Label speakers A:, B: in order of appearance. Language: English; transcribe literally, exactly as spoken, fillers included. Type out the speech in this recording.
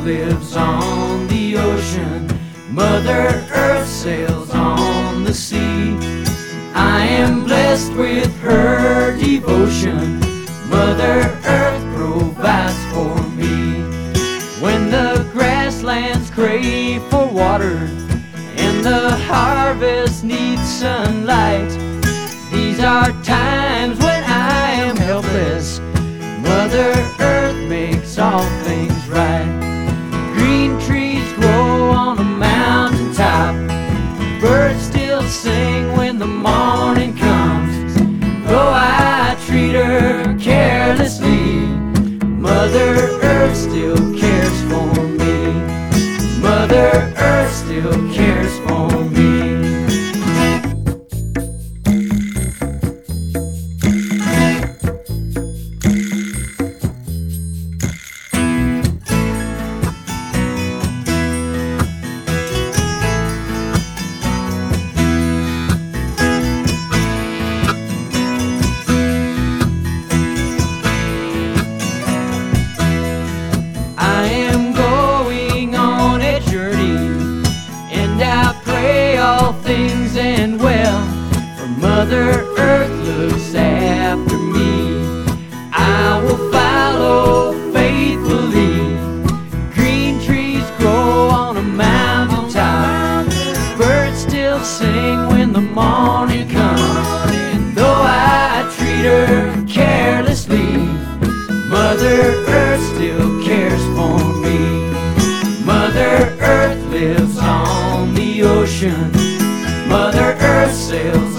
A: lives on the ocean. Mother Earth sails on the sea. I am blessed with her devotion. Mother Earth provides for me. When the grasslands crave for water and the harvest needs sunlight, these are times when I am helpless. Mother Earth makes all things right. Green trees grow on a mountain top. Birds still sing when the morning comes. Though I treat her carelessly, Mother Earth still cares for me. Mother Earth still cares for me. I am going on a journey, and I pray all things end well, for Mother Earth looks after me. I will follow faithfully. Green trees grow on a mountain top. Birds still sing when the morning comes. And though I treat her carelessly, Mother Earth still cares for me. Mother Earth lives on the ocean. Mother Earth sails